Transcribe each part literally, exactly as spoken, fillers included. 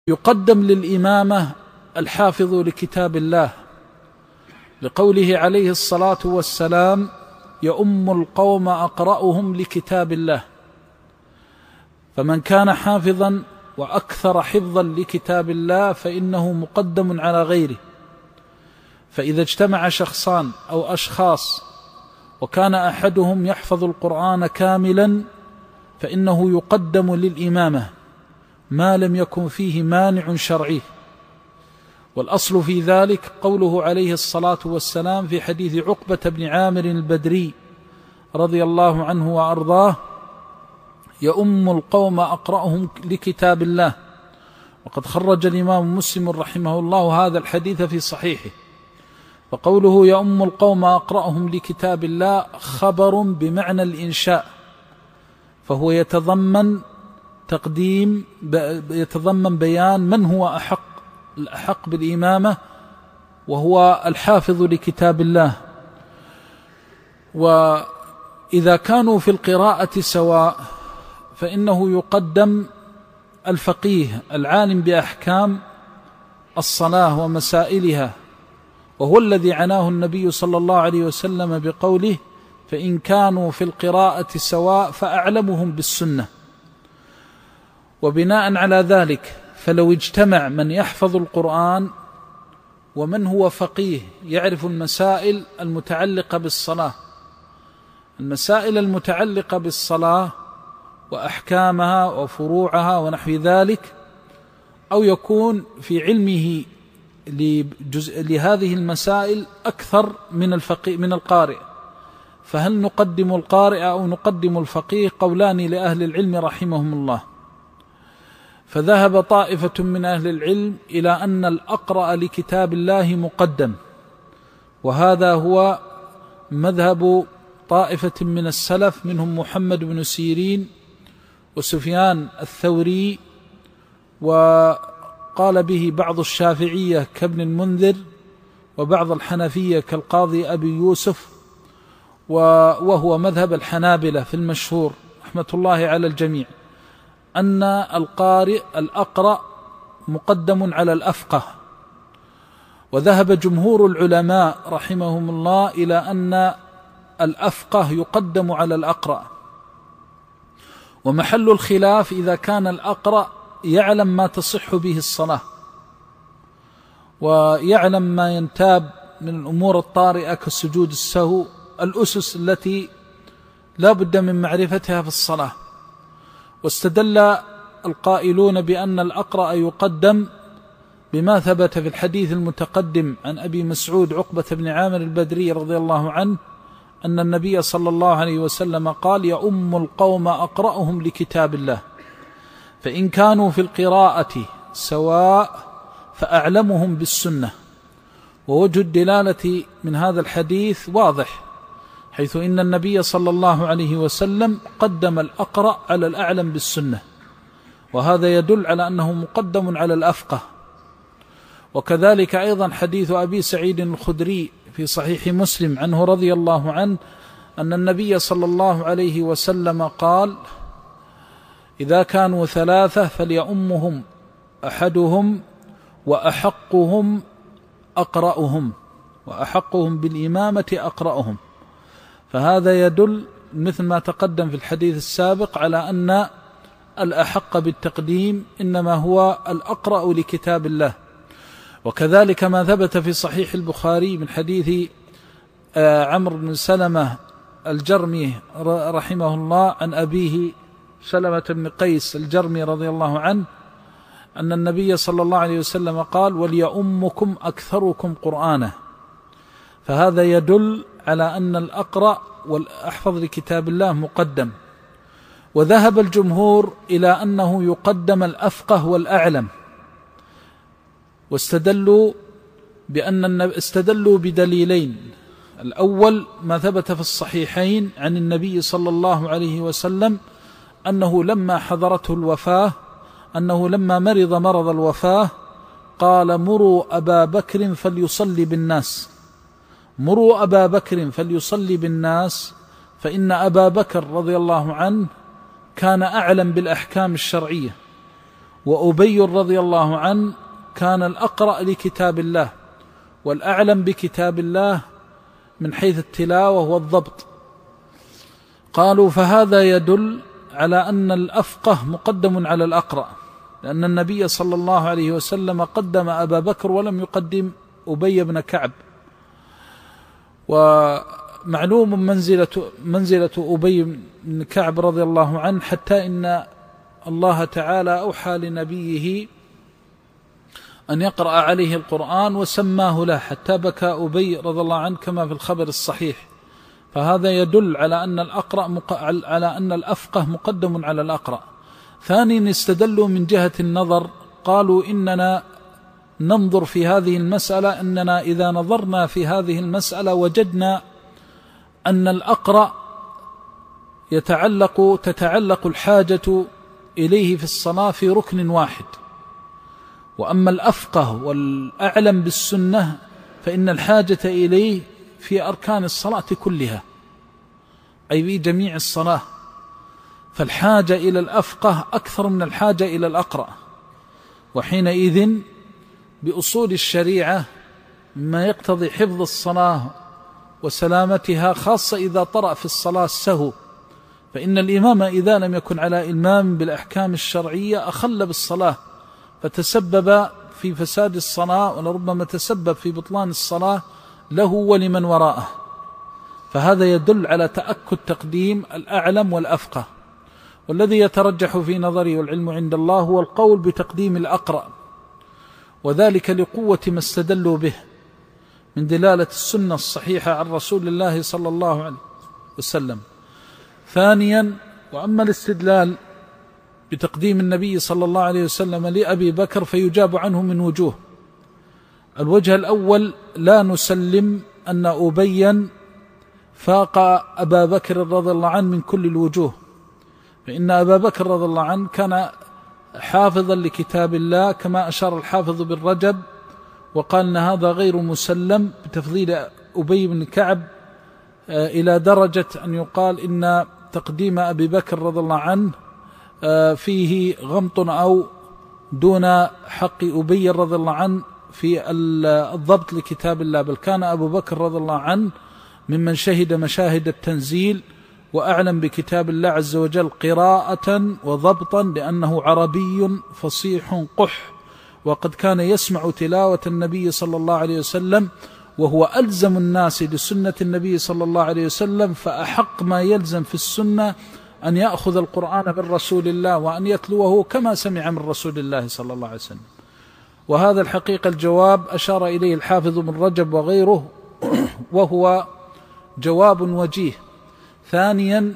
يقدم للإمامة الحافظ لكتاب الله لقوله عليه الصلاة والسلام: يؤم القوم أقرأهم لكتاب الله. فمن كان حافظا وأكثر حفظا لكتاب الله فإنه مقدم على غيره. فإذا اجتمع شخصان أو أشخاص وكان أحدهم يحفظ القرآن كاملا فإنه يقدم للإمامة ما لم يكن فيه مانع شرعي. والأصل في ذلك قوله عليه الصلاة والسلام في حديث عقبة بن عامر البدري رضي الله عنه وأرضاه: يؤم القوم أقرأهم لكتاب الله. وقد خرج الإمام مسلم رحمه الله هذا الحديث في صحيحه. فقوله يؤم القوم أقرأهم لكتاب الله خبر بمعنى الإنشاء، فهو يتضمن تقديم يتضمن بيان من هو أحق الأحق بالإمامة، وهو الحافظ لكتاب الله. وإذا كانوا في القراءة سواء فإنه يقدم الفقيه العالم بأحكام الصلاة ومسائلها، وهو الذي عناه النبي صلى الله عليه وسلم بقوله: فإن كانوا في القراءة سواء فأعلمهم بالسنة. وبناء على ذلك فلو اجتمع من يحفظ القرآن ومن هو فقيه يعرف المسائل المتعلقة بالصلاة المسائل المتعلقة بالصلاة وأحكامها وفروعها ونحو ذلك، أو يكون في علمه لهذه المسائل أكثر من الفقيه من القارئ، فهل نقدم القارئ أو نقدم الفقيه؟ قولان لأهل العلم رحمهم الله. فذهب طائفة من أهل العلم إلى أن الأقرأ لكتاب الله مقدم، وهذا هو مذهب طائفة من السلف منهم محمد بن سيرين وسفيان الثوري، وقال به بعض الشافعية كابن المنذر، وبعض الحنفية كالقاضي أبي يوسف، وهو مذهب الحنابلة في المشهور رحمة الله على الجميع، أن القارئ الأقرأ مقدم على الأفقه. وذهب جمهور العلماء رحمهم الله إلى أن الأفقه يقدم على الأقرأ. ومحل الخلاف إذا كان الأقرأ يعلم ما تصح به الصلاة ويعلم ما ينتاب من الأمور الطارئة كالسجود السهو، الأسس التي لا بد من معرفتها في الصلاة. واستدل القائلون بأن الأقرأ يقدم بما ثبت في الحديث المتقدم عن أبي مسعود عقبة بن عامر البدري رضي الله عنه أن النبي صلى الله عليه وسلم قال: يؤم القوم أقرأهم لكتاب الله، فإن كانوا في القراءة سواء فأعلمهم بالسنة. ووجه الدلالة من هذا الحديث واضح، حيث إن النبي صلى الله عليه وسلم قدم الأقرأ على الأعلم بالسنة، وهذا يدل على أنه مقدم على الأفقه. وكذلك أيضا حديث أبي سعيد الخدري في صحيح مسلم عنه رضي الله عنه أن النبي صلى الله عليه وسلم قال: إذا كانوا ثلاثة فليؤمهم أحدهم وأحقهم أقرأهم وأحقهم بالإمامة أقرأهم. فهذا يدل مثل ما تقدم في الحديث السابق على أن الأحق بالتقديم إنما هو الأقرأ لكتاب الله. وكذلك ما ثبت في صحيح البخاري من حديث عمرو بن سلمة الجرمي رحمه الله عن أبيه سلمة بن قيس الجرمي رضي الله عنه أن النبي صلى الله عليه وسلم قال: وليؤمكم أكثركم قرآنا. فهذا يدل على أن الأقرأ والأحفظ لكتاب الله مقدم. وذهب الجمهور إلى أنه يقدم الأفقه والأعلم، واستدلوا بأن استدلوا بدليلين: الأول ما ثبت في الصحيحين عن النبي صلى الله عليه وسلم أنه لما حضرته الوفاة أنه لما مرض مرض الوفاة قال: مروا أبا بكر فليصلي بالناس مروا أبا بكر فليصلي بالناس فإن أبا بكر رضي الله عنه كان أعلم بالأحكام الشرعية، وأبي رضي الله عنه كان الأقرأ لكتاب الله والأعلم بكتاب الله من حيث التلاوة والضبط. قالوا فهذا يدل على أن الأفقه مقدم على الأقرأ، لأن النبي صلى الله عليه وسلم قدم أبا بكر ولم يقدم أبي بن كعب. ومعلوم منزلة, منزلة أبي بن كعب رضي الله عنه، حتى إن الله تعالى أوحى لنبيه أن يقرأ عليه القرآن وسماه له، حتى بكى أبي رضي الله عنه كما في الخبر الصحيح. فهذا يدل على أن الأقرأ مق... على أن الأفقه مقدم على الأقرأ. ثانيا استدلوا من جهة النظر، قالوا إننا ننظر في هذه المسألة، إننا إذا نظرنا في هذه المسألة وجدنا أن الأقرأ يتعلق تتعلق الحاجة إليه في الصلاة في ركن واحد، وأما الأفقه والأعلم بالسنة فإن الحاجة إليه في أركان الصلاة كلها، أي في جميع الصلاة. فالحاجة إلى الأفقه أكثر من الحاجة إلى الأقرأ. وحينئذ بأصول الشريعة ما يقتضي حفظ الصلاة وسلامتها، خاصة إذا طرأ في الصلاة السهو، فإن الإمام إذا لم يكن على إلمام بالأحكام الشرعية أخل بالصلاة فتسبب في فساد الصلاة، ولربما تسبب في بطلان الصلاة له ولمن وراءه. فهذا يدل على تأكد تقديم الأعلم والأفقه. والذي يترجح في نظري والعلم عند الله هو القول بتقديم الأقرأ، وذلك لقوة ما استدلوا به من دلالة السنة الصحيحة عن رسول الله صلى الله عليه وسلم. ثانيا، وأما الاستدلال بتقديم النبي صلى الله عليه وسلم لأبي بكر فيجاب عنه من وجوه. الوجه الأول، لا نسلم أن أبيا فاق أبا بكر رضي الله عنه من كل الوجوه، فإن أبا بكر رضي الله عنه كان حافظا لكتاب الله، كما أشار الحافظ بن رجب وقال أن هذا غير مسلم بتفضيل أبي بن كعب إلى درجة أن يقال إن تقديم أبي بكر رضي الله عنه فيه غمط أو دون حق أبي رضي الله عنه في الضبط لكتاب الله، بل كان أبو بكر رضي الله عنه ممن شهد مشاهد التنزيل وأعلم بكتاب الله عز وجل قراءة وضبطا، لأنه عربي فصيح قح، وقد كان يسمع تلاوة النبي صلى الله عليه وسلم، وهو ألزم الناس لسنة النبي صلى الله عليه وسلم، فأحق ما يلزم في السنة أن يأخذ القرآن من رسول الله وأن يتلوه كما سمع من رسول الله صلى الله عليه وسلم. وهذا الحقيقة الجواب أشار إليه الحافظ بن رجب وغيره، وهو جواب وجيه. ثانيا،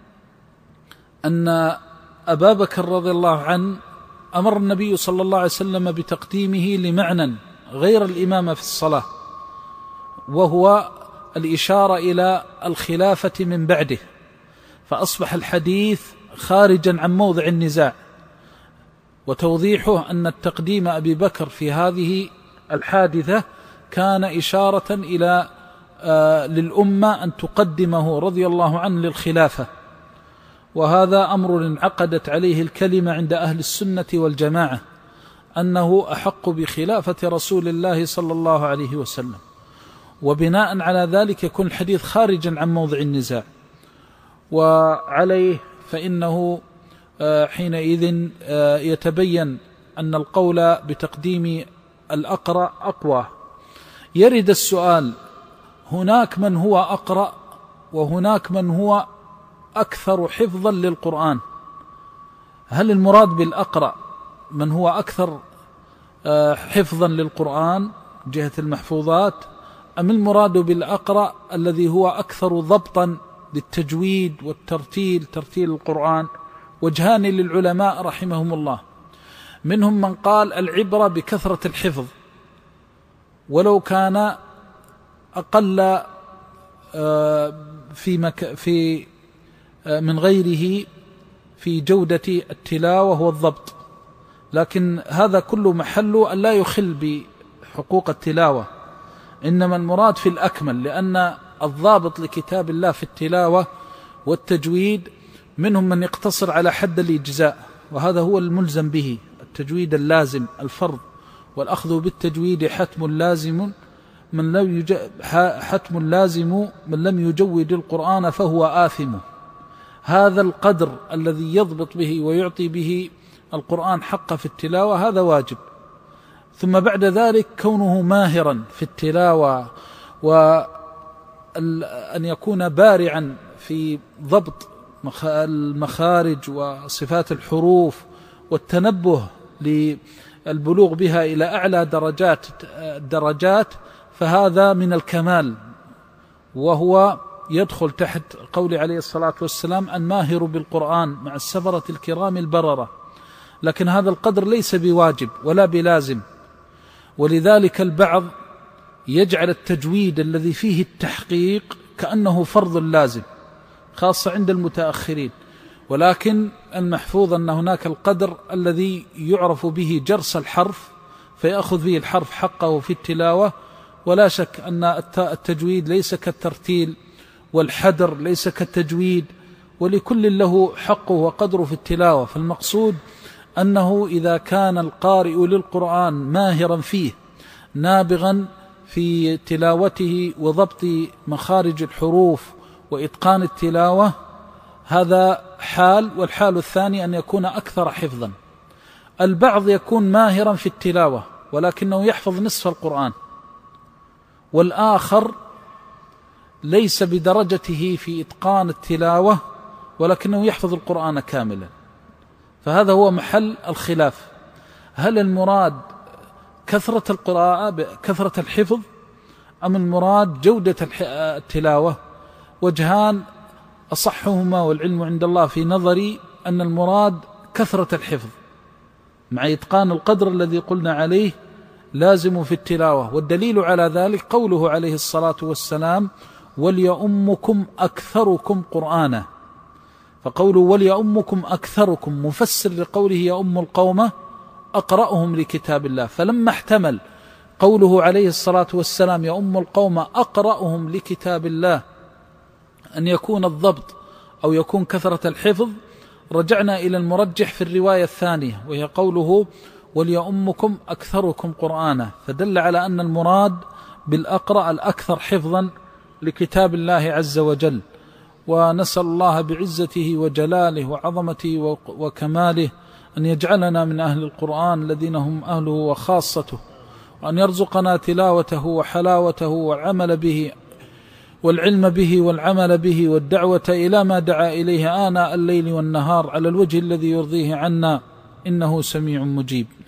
أن أبا بكر رضي الله عنه أمر النبي صلى الله عليه وسلم بتقديمه لمعنى غير الإمامة في الصلاة، وهو الإشارة إلى الخلافة من بعده، فأصبح الحديث خارجا عن موضع النزاع، وتوضيحه أن التقديم أبي بكر في هذه الحادثة كان إشارة إلى آه للأمة أن تقدمه رضي الله عنه للخلافة. وهذا أمر انعقدت عليه الكلمة عند أهل السنة والجماعة، أنه أحق بخلافة رسول الله صلى الله عليه وسلم، وبناء على ذلك يكون الحديث خارجا عن موضع النزاع. وعليه فإنه حينئذ يتبين أن القول بتقديم الأقرأ أقوى. يرد السؤال، هناك من هو أقرأ وهناك من هو أكثر حفظا للقرآن، هل المراد بالأقرأ من هو أكثر حفظا للقرآن جهة المحفوظات، أم المراد بالأقرأ الذي هو أكثر ضبطا للتجويد والترتيل، ترتيل القرآن؟ وجهان للعلماء رحمهم الله. منهم من قال العبرة بكثرة الحفظ ولو كان أقل في مك في من غيره في جودة التلاوة والضبط، لكن هذا كله محله أن لا يخل بحقوق التلاوة، إنما المراد في الأكمل، لأن الضابط لكتاب الله في التلاوة والتجويد منهم من يقتصر على حد الإجزاء، وهذا هو الملزم به التجويد اللازم الفرض، والأخذ بالتجويد حتم لازم من لم يج... حتم لازم من لم يجود القرآن فهو آثم. هذا القدر الذي يضبط به ويعطي به القرآن حقه في التلاوة هذا واجب. ثم بعد ذلك كونه ماهرا في التلاوة، وأن يكون بارعا في ضبط المخارج وصفات الحروف والتنبه للبلوغ بها إلى أعلى درجات الدرجات، فهذا من الكمال، وهو يدخل تحت قول عليه الصلاة والسلام الماهر بالقرآن مع السفرة الكرام البررة. لكن هذا القدر ليس بواجب ولا بلازم، ولذلك البعض يجعل التجويد الذي فيه التحقيق كأنه فرض لازم، خاصة عند المتأخرين. ولكن المحفوظ أن هناك القدر الذي يعرف به جرس الحرف فيأخذ به الحرف حقه في التلاوة. ولا شك أن التجويد ليس كالترتيل، والحدر ليس كالتجويد، ولكل له حقه وقدره في التلاوة. فالمقصود أنه إذا كان القارئ للقرآن ماهرا فيه نابغا في تلاوته وضبط مخارج الحروف وإتقان التلاوة، هذا حال. والحال الثاني أن يكون أكثر حفظا. البعض يكون ماهرا في التلاوة ولكنه يحفظ نصف القرآن، والآخر ليس بدرجته في إتقان التلاوة ولكنه يحفظ القرآن كاملا. فهذا هو محل الخلاف. هل المراد كثرة القراءة كثرة الحفظ أم المراد جودة التلاوة؟ وجهان أصحهما والعلم عند الله في نظري أن المراد كثرة الحفظ مع إتقان القدر الذي قلنا عليه لازم في التلاوة. والدليل على ذلك قوله عليه الصلاة والسلام وليؤمكم أكثركم قرآنا. فقوله وليؤمكم أكثركم مفسر لقوله يؤم القوم أقرأهم لكتاب الله. فلما احتمل قوله عليه الصلاة والسلام يؤم القوم أقرأهم لكتاب الله أن يكون الضبط أو يكون كثرة الحفظ، رجعنا إلى المرجح في الرواية الثانية وهي قوله وليؤمكم أكثركم قرآنا، فدل على أن المراد بالأقرأ الأكثر حفظا لكتاب الله عز وجل. ونسأل الله بعزته وجلاله وعظمته وكماله أن يجعلنا من أهل القرآن الذين هم أهله وخاصته، وأن يرزقنا تلاوته وحلاوته والعمل به والعلم به والعمل به والدعوة إلى ما دعا إليه آناء الليل والنهار على الوجه الذي يرضيه عنا، إنه سميع مجيب.